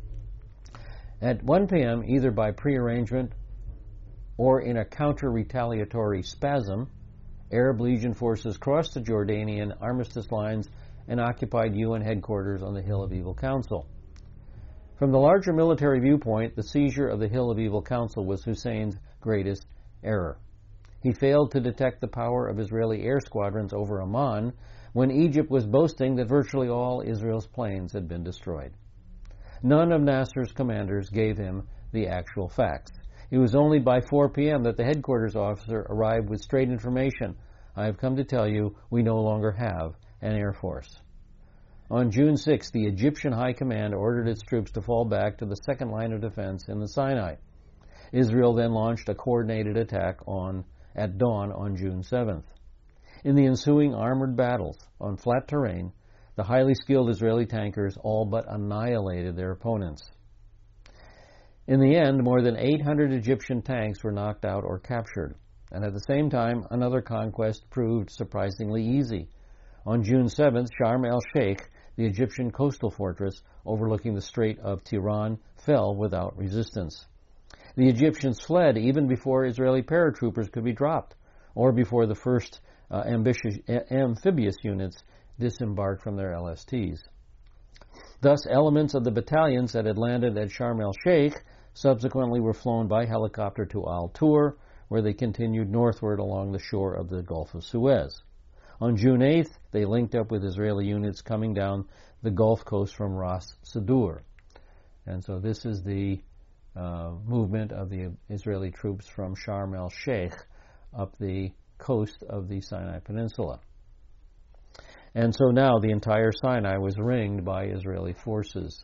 At one p.m., either by prearrangement or in a counter-retaliatory spasm, Arab Legion forces crossed the Jordanian armistice lines and occupied U N headquarters on the Hill of Evil Council. From the larger military viewpoint, the seizure of the Hill of Evil Council was Hussein's greatest error. He failed to detect the power of Israeli air squadrons over Amman when Egypt was boasting that virtually all Israel's planes had been destroyed. None of Nasser's commanders gave him the actual facts. It was only by four p.m. that the headquarters officer arrived with straight information. I have come to tell you we no longer have an air force. On June sixth, the Egyptian High Command ordered its troops to fall back to the second line of defense in the Sinai. Israel then launched a coordinated attack on at dawn on June seventh. In the ensuing armored battles on flat terrain, the highly skilled Israeli tankers all but annihilated their opponents. In the end, more than eight hundred Egyptian tanks were knocked out or captured, and at the same time, another conquest proved surprisingly easy. On June seventh, Sharm el-Sheikh, the Egyptian coastal fortress overlooking the Strait of Tiran, fell without resistance. The Egyptians fled even before Israeli paratroopers could be dropped, or before the first uh, ambitious, a- amphibious units disembarked from their L S Ts. Thus, elements of the battalions that had landed at Sharm el-Sheikh subsequently were flown by helicopter to Al-Tur, where they continued northward along the shore of the Gulf of Suez. On June eighth, they linked up with Israeli units coming down the Gulf coast from Ras Sadur. And so this is the uh, movement of the Israeli troops from Sharm el-Sheikh up the coast of the Sinai Peninsula. And so now the entire Sinai was ringed by Israeli forces.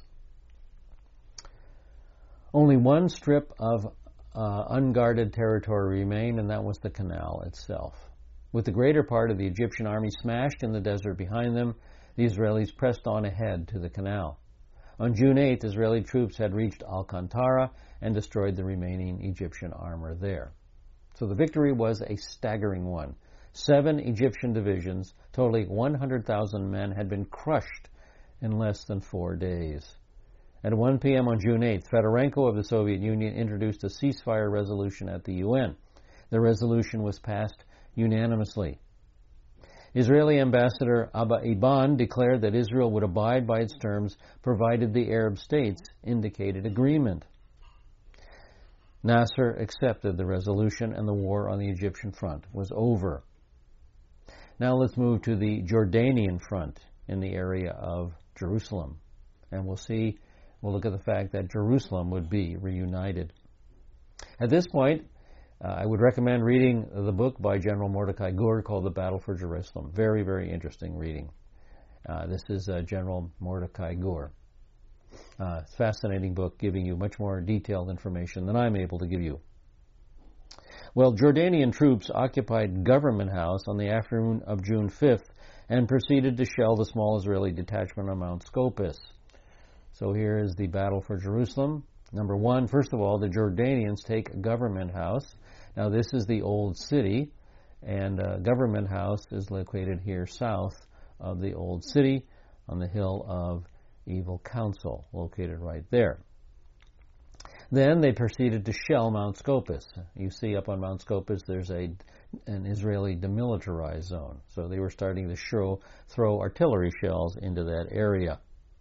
Only one strip of uh, unguarded territory remained, and that was the canal itself. With the greater part of the Egyptian army smashed in the desert behind them, the Israelis pressed on ahead to the canal. On June eighth, Israeli troops had reached Al-Qantara and destroyed the remaining Egyptian armor there. So the victory was a staggering one. Seven Egyptian divisions, totaling one hundred thousand men, had been crushed in less than four days. At one p.m. on June eighth, Fedorenko of the Soviet Union introduced a ceasefire resolution at the U N. The resolution was passed unanimously. Israeli Ambassador Abba Eban declared that Israel would abide by its terms provided the Arab states indicated agreement. Nasser accepted the resolution, and the war on the Egyptian front was over. Now let's move to the Jordanian front in the area of Jerusalem. And we'll see, we'll look at the fact that Jerusalem would be reunited. At this point, uh, I would recommend reading the book by General Mordecai Gur called The Battle for Jerusalem. Very, very interesting reading. Uh, this is uh, General Mordecai Gur. Uh, it's a fascinating book, giving you much more detailed information than I'm able to give you. Well, Jordanian troops occupied Government House on the afternoon of June fifth and proceeded to shell the small Israeli detachment on Mount Scopus. So here is the battle for Jerusalem. Number one, first of all, the Jordanians take Government House. Now this is the old city, and uh, Government House is located here south of the old city on the hill of Evil Counsel, located right there. Then they proceeded to shell Mount Scopus. You see up on Mount Scopus there's a an Israeli demilitarized zone. So they were starting to show, throw artillery shells into that area.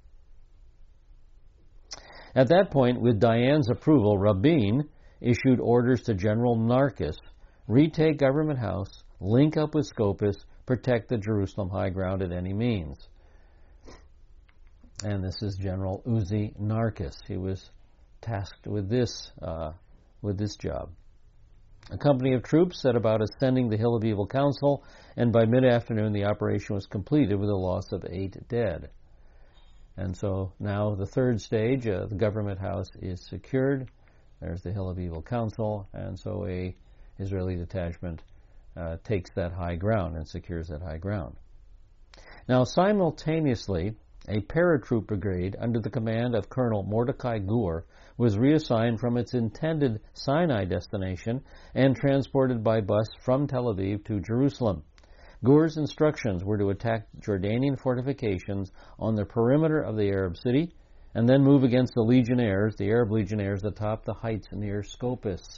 At that point, with Dayan's approval, Rabin issued orders to General Narkis, retake Government House, link up with Scopus, protect the Jerusalem high ground at any means. And this is General Uzi Narkis. He was tasked with this, uh, with this job. A company of troops set about ascending the Hill of Evil Counsel, and by mid-afternoon the operation was completed with a loss of eight dead. And so now the third stage, uh, the Government House is secured. There's the Hill of Evil Counsel, and so a Israeli detachment uh, takes that high ground and secures that high ground. Now simultaneously, a paratroop brigade under the command of Colonel Mordecai Gur was reassigned from its intended Sinai destination and transported by bus from Tel Aviv to Jerusalem. Gur's instructions were to attack Jordanian fortifications on the perimeter of the Arab city and then move against the legionnaires, the Arab legionnaires, atop the heights near Scopus.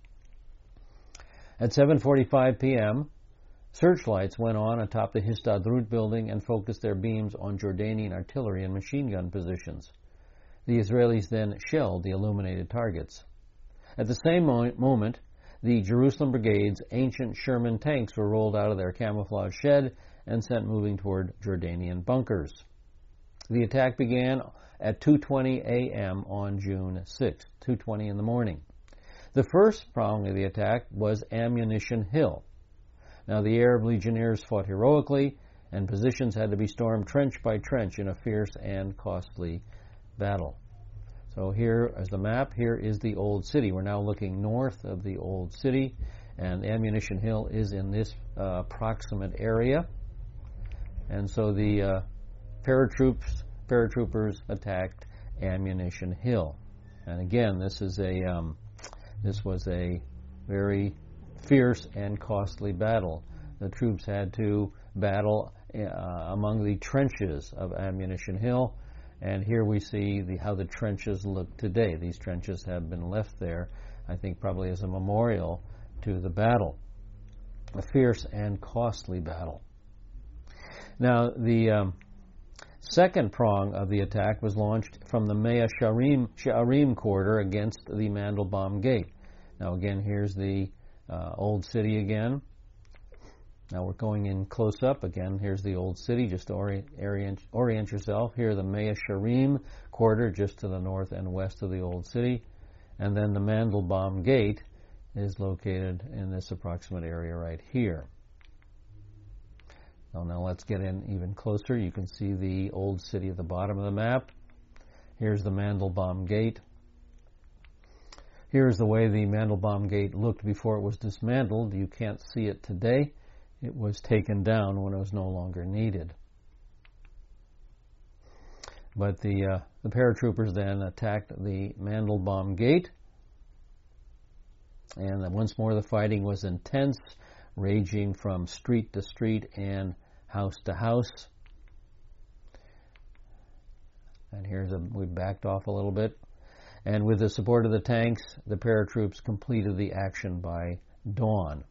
At seven forty-five p.m., searchlights went on atop the Histadrut building and focused their beams on Jordanian artillery and machine gun positions. The Israelis then shelled the illuminated targets. At the same mo- moment, the Jerusalem Brigade's ancient Sherman tanks were rolled out of their camouflage shed and sent moving toward Jordanian bunkers. The attack began at two twenty a.m. on June sixth, two twenty in the morning. The first prong of the attack was Ammunition Hill. Now, the Arab legionnaires fought heroically, and positions had to be stormed trench by trench in a fierce and costly battle. So here is the map. Here is the Old City. We're now looking north of the Old City, and Ammunition Hill is in this uh, proximate area. And so the uh, paratroops, paratroopers attacked Ammunition Hill. And again, this is a um, this was a very fierce and costly battle. The troops had to battle uh, among the trenches of Ammunition Hill, and here we see the, how the trenches look today. These trenches have been left there, I think, probably as a memorial to the battle. A fierce and costly battle. Now, the um, second prong of the attack was launched from the Mea Sharim, Sharim quarter against the Mandelbaum Gate. Now, again, here's the Uh, old city again. Now we're going in close up again. Here's the Old City. Just to orient, orient, orient yourself. Here the Mea Sharim quarter, just to the north and west of the Old City. And then the Mandelbaum Gate is located in this approximate area right here. So now let's get in even closer. You can see the Old City at the bottom of the map. Here's the Mandelbaum Gate. Here's the way the Mandelbaum Gate looked before it was dismantled. You can't see it today. It was taken down when it was no longer needed. But the, uh, the paratroopers then attacked the Mandelbaum Gate. And then once more the fighting was intense, raging from street to street and house to house. And here's a, we backed off a little bit. And with the support of the tanks, the paratroops completed the action by dawn.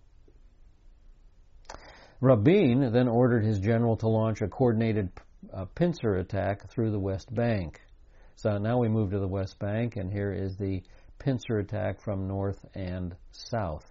Rabin then ordered his general to launch a coordinated uh, pincer attack through the West Bank. So now we move to the West Bank, and here is the pincer attack from north and south.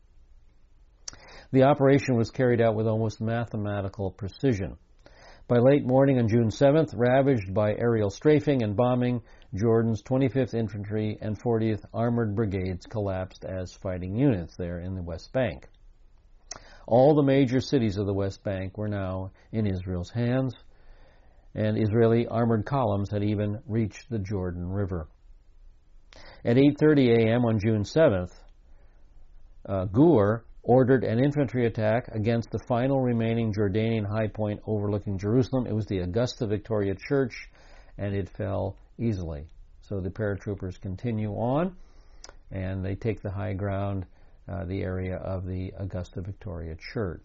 The operation was carried out with almost mathematical precision. By late morning on June seventh, ravaged by aerial strafing and bombing, Jordan's twenty-fifth Infantry and fortieth Armored Brigades collapsed as fighting units there in the West Bank. All the major cities of the West Bank were now in Israel's hands, and Israeli armored columns had even reached the Jordan River. At eight thirty a.m. on June seventh, uh, Gur ordered an infantry attack against the final remaining Jordanian high point overlooking Jerusalem. It was the Augusta Victoria Church, and it fell easily. So the paratroopers continue on, and they take the high ground, uh, the area of the Augusta Victoria Church.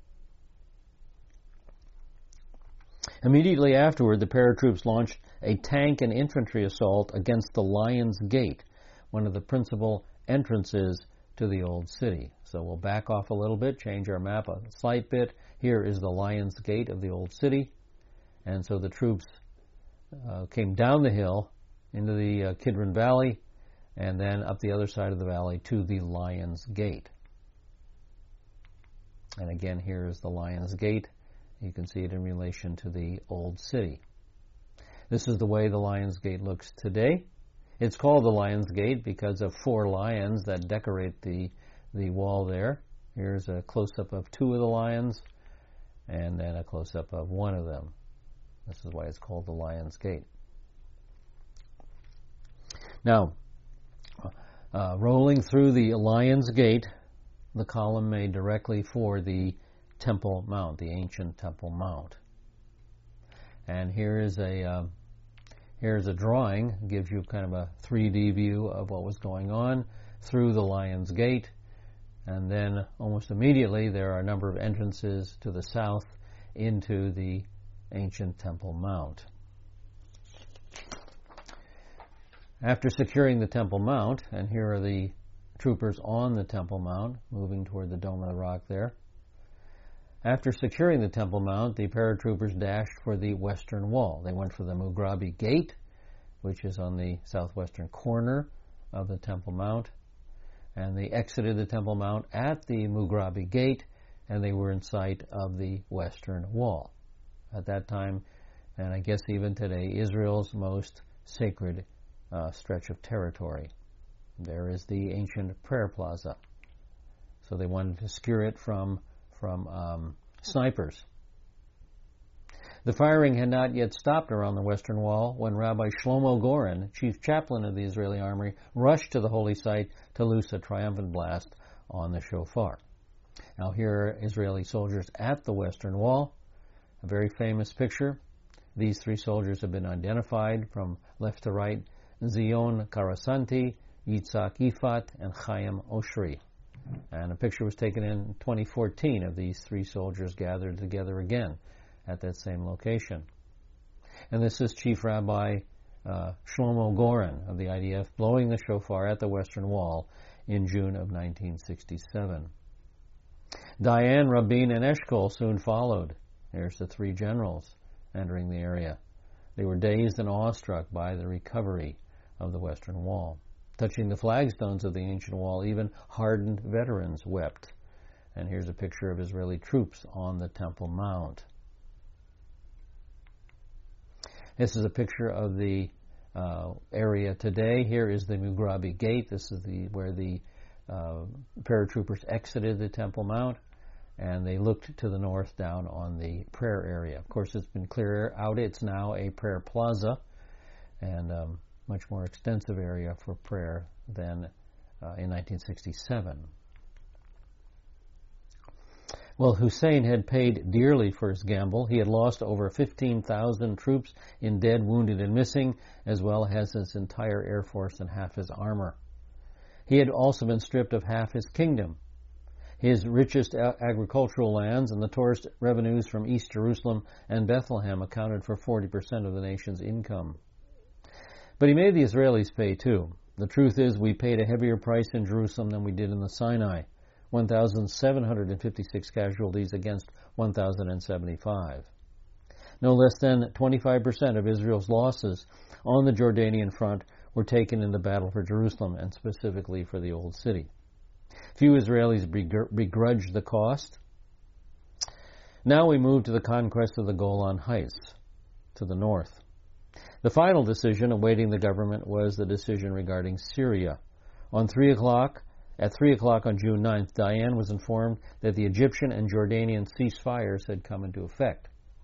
Immediately afterward, the paratroops launched a tank and infantry assault against the Lion's Gate, one of the principal entrances to the Old City. So we'll back off a little bit, change our map a slight bit. Here is the Lion's Gate of the Old City. And so the troops uh, came down the hill into the uh, Kidron Valley and then up the other side of the valley to the Lion's Gate. And again, here is the Lion's Gate. You can see it in relation to the Old City. This is the way the Lion's Gate looks today. It's called the Lion's Gate because of four lions that decorate the, the wall there. Here's a close-up of two of the lions, and then a close-up of one of them. This is why it's called the Lion's Gate. Now, uh, rolling through the Lion's Gate, the column made directly for the Temple Mount, the ancient Temple Mount. And here is a uh, here's a drawing, gives you kind of a three D view of what was going on through the Lion's Gate. And then almost immediately there are a number of entrances to the south into the ancient Temple Mount. After securing the Temple Mount, and here are the troopers on the Temple Mount, moving toward the Dome of the Rock there. After securing the Temple Mount, the paratroopers dashed for the western wall. They went for the Mughrabi Gate, which is on the southwestern corner of the Temple Mount, and they exited the Temple Mount at the Mughrabi Gate, and they were in sight of the western wall. At that time, and I guess even today, Israel's most sacred uh, stretch of territory. There is the ancient prayer plaza. So they wanted to secure it from from um, snipers. The firing had not yet stopped around the western wall when Rabbi Shlomo Goren, chief chaplain of the Israeli army, rushed to the holy site to loose a triumphant blast on the shofar. Now here are Israeli soldiers at the western wall. A very famous picture. These three soldiers have been identified from left to right: Zion Karasanti, Yitzhak Ifat, and Chaim Oshri. And a picture was taken in twenty fourteen of these three soldiers gathered together again at that same location. And this is Chief Rabbi uh, Shlomo Goren of the I D F blowing the shofar at the Western Wall in June of nineteen sixty-seven. Dayan, Rabin, and Eshkol soon followed. There's the three generals entering the area. They were dazed and awestruck by the recovery of the Western Wall. Touching the flagstones of the ancient wall, even hardened veterans wept. And here's a picture of Israeli troops on the Temple Mount. This is a picture of the uh, area today. Here is the Mughrabi Gate. This is the where the uh, paratroopers exited the Temple Mount, and they looked to the north down on the prayer area. Of course, it's been cleared out. It's now a prayer plaza, and um, much more extensive area for prayer than uh, in nineteen sixty-seven. Well, Hussein had paid dearly for his gamble. He had lost over fifteen thousand troops in dead, wounded, and missing, as well as his entire air force and half his armor. He had also been stripped of half his kingdom. His richest agricultural lands and the tourist revenues from East Jerusalem and Bethlehem accounted for forty percent of the nation's income. But he made the Israelis pay too. The truth is, we paid a heavier price in Jerusalem than we did in the Sinai. one thousand seven hundred fifty-six casualties against one thousand seventy-five. No less than twenty-five percent of Israel's losses on the Jordanian front were taken in the battle for Jerusalem, and specifically for the Old City. Few Israelis begrudged the cost. Now we move to the conquest of the Golan Heights, to the north. The final decision awaiting the government was the decision regarding Syria. On three o'clock, at three o'clock on June ninth, Dayan was informed that the Egyptian and Jordanian ceasefires had come into effect.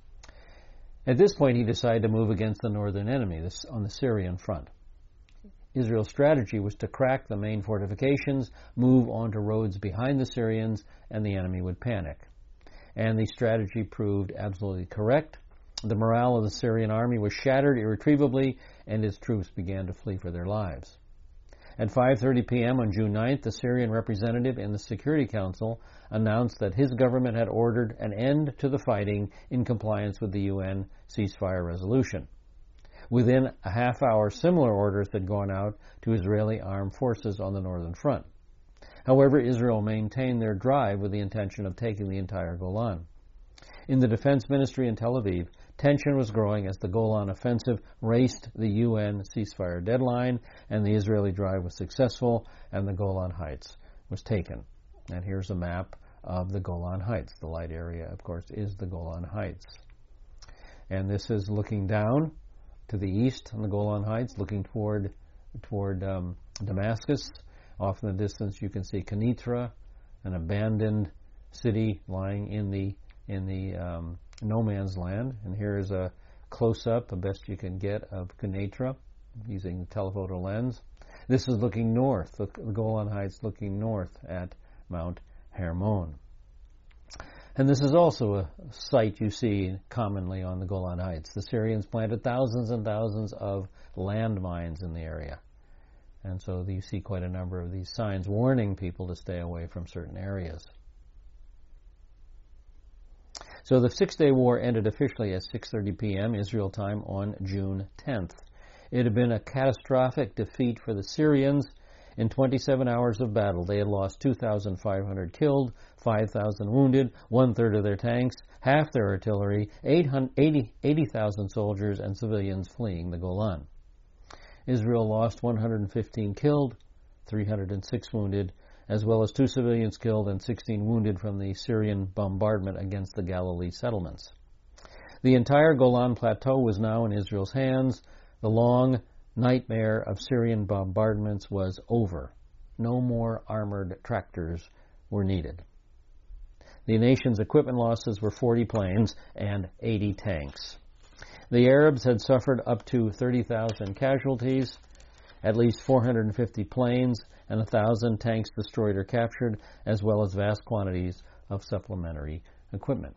At this point, he decided to move against the northern enemy this, on the Syrian front. Israel's strategy was to crack the main fortifications, move onto roads behind the Syrians, and the enemy would panic. And the strategy proved absolutely correct. The morale of the Syrian army was shattered irretrievably, and its troops began to flee for their lives. At five thirty p.m. on June ninth, the Syrian representative in the Security Council announced that his government had ordered an end to the fighting in compliance with the U N ceasefire resolution. Within a half hour, similar orders had gone out to Israeli armed forces on the northern front. However, Israel maintained their drive with the intention of taking the entire Golan. In the Defense Ministry in Tel Aviv, tension was growing as the Golan offensive raced the U N ceasefire deadline, and the Israeli drive was successful, and the Golan Heights was taken. And here's a map of the Golan Heights. The light area, of course, is the Golan Heights. And this is looking down to the east on the Golan Heights, looking toward toward um, Damascus. Off in the distance, you can see Kenitra, an abandoned city lying in the in the um, no man's land. And here is a close-up, the best you can get, of Kenitra using the telephoto lens. This is looking north, the, the Golan Heights looking north at Mount Hermon. And this is also a sight you see commonly on the Golan Heights. The Syrians planted thousands and thousands of landmines in the area. And so you see quite a number of these signs warning people to stay away from certain areas. So the Six-Day War ended officially at six thirty p.m. Israel time on June tenth. It had been a catastrophic defeat for the Syrians. In twenty-seven hours of battle, they had lost two thousand five hundred killed, five thousand wounded, one-third of their tanks, half their artillery, eighty thousand soldiers and civilians fleeing the Golan. Israel lost one hundred fifteen killed, three hundred six wounded, as well as two civilians killed and sixteen wounded from the Syrian bombardment against the Galilee settlements. The entire Golan Plateau was now in Israel's hands. The long nightmare of Syrian bombardments was over. No more armored tractors were needed. The nation's equipment losses were forty planes and eighty tanks. The Arabs had suffered up to thirty thousand casualties, at least four hundred fifty planes, and one thousand tanks destroyed or captured, as well as vast quantities of supplementary equipment.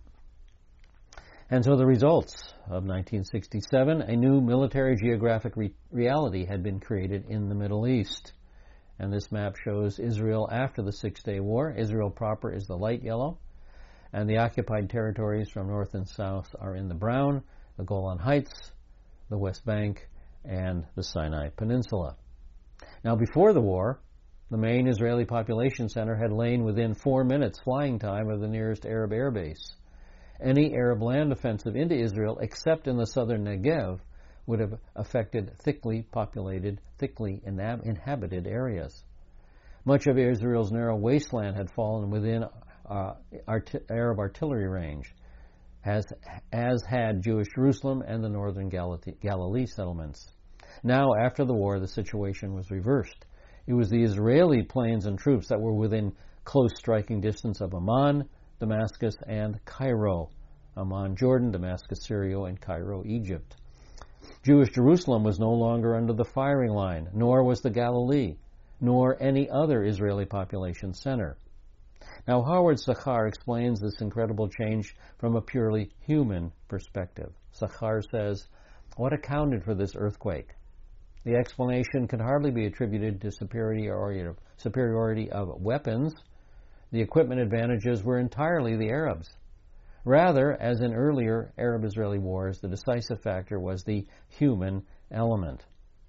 And so the results of nineteen sixty-seven, a new military geographic re- reality had been created in the Middle East. And this map shows Israel after the Six-Day War. Israel proper is the light yellow, and the occupied territories from north and south are in the brown, the Golan Heights, the West Bank, and the Sinai Peninsula. Now, before the war, the main Israeli population center had lain within four minutes flying time of the nearest Arab air base. Any Arab land offensive into Israel, except in the southern Negev, would have affected thickly populated, thickly inhabited areas. Much of Israel's narrow wasteland had fallen within uh, art- Arab artillery range, as, as had Jewish Jerusalem and the northern Galilee, Galilee settlements. Now, after the war, the situation was reversed. It was the Israeli planes and troops that were within close striking distance of Amman, Damascus, and Cairo. Amman, Jordan, Damascus, Syria, and Cairo, Egypt. Jewish Jerusalem was no longer under the firing line, nor was the Galilee, nor any other Israeli population center. Now, Howard Sachar explains this incredible change from a purely human perspective. Sachar says, what accounted for this earthquake? The explanation can hardly be attributed to superiority of, superiority of weapons. The equipment advantages were entirely the Arabs. Rather, as in earlier Arab-Israeli wars, the decisive factor was the human element.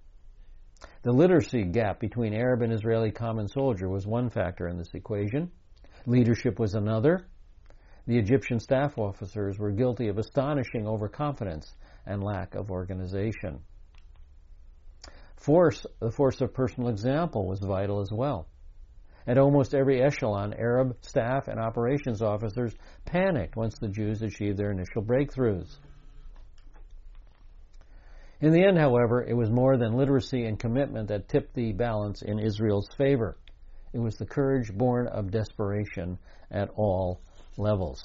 The literacy gap between Arab and Israeli common soldier was one factor in this equation. Leadership was another. The Egyptian staff officers were guilty of astonishing overconfidence and lack of organization. Force, the force of personal example was vital as well. At almost every echelon, Arab staff and operations officers panicked once the Jews achieved their initial breakthroughs. In the end, however, it was more than literacy and commitment that tipped the balance in Israel's favor. It was the courage born of desperation at all levels.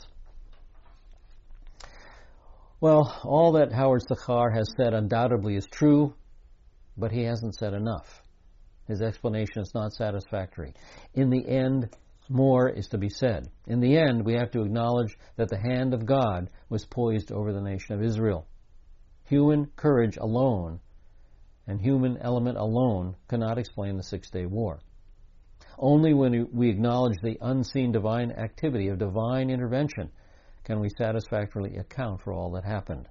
Well, all that Howard Sachar has said undoubtedly is true, but he hasn't said enough. His explanation is not satisfactory. In the end, more is to be said. In the end, we have to acknowledge that the hand of God was poised over the nation of Israel. Human courage alone and human element alone cannot explain the Six-Day War. Only when we acknowledge the unseen divine activity of divine intervention can we satisfactorily account for all that happened.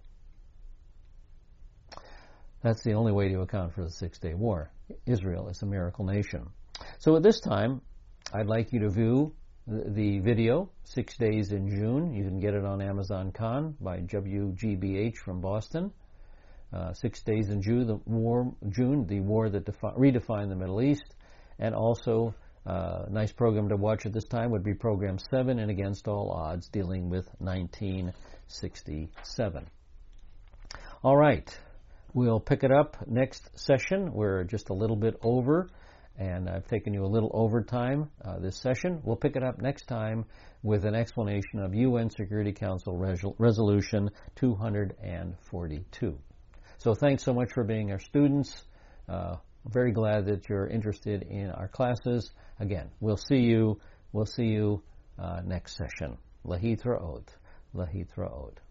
That's the only way to account for the Six-Day War. Israel is a miracle nation. So at this time, I'd like you to view the video, Six Days in June. You can get it on Amazon Khan by W G B H from Boston. Uh, Six Days in June, the war, June, the war that defi- redefined the Middle East. And also, a uh, nice program to watch at this time would be Program seven and Against All Odds, dealing with nineteen sixty-seven. All right. We'll pick it up next session. We're just a little bit over, and I've taken you a little overtime uh, this session. We'll pick it up next time with an explanation of U N Security Council Resol- Resolution two forty-two. So thanks so much for being our students. Uh, very glad that you're interested in our classes. Again, we'll see you. We'll see you uh, next session. Lahitraot. Lahitraot.